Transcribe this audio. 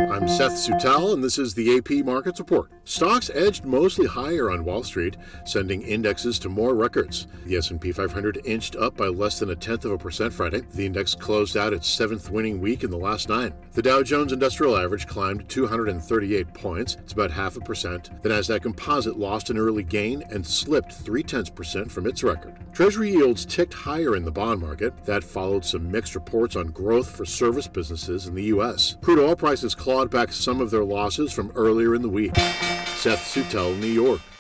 I'm Seth Sutel, and this is the AP Markets Report. Stocks edged mostly higher on Wall Street, sending indexes to more records. The S&P 500 inched up by less than 0.1% Friday. The index closed out its seventh winning week in the last 9. The Dow Jones Industrial Average climbed 238 points. It's about 0.5%. The Nasdaq Composite lost an early gain and slipped 0.3% from its record. Treasury yields ticked higher in the bond market. That followed some mixed reports on growth for service businesses in the U.S. Crude oil prices clawed back some of their losses from earlier in the week. Seth Sutel, New York.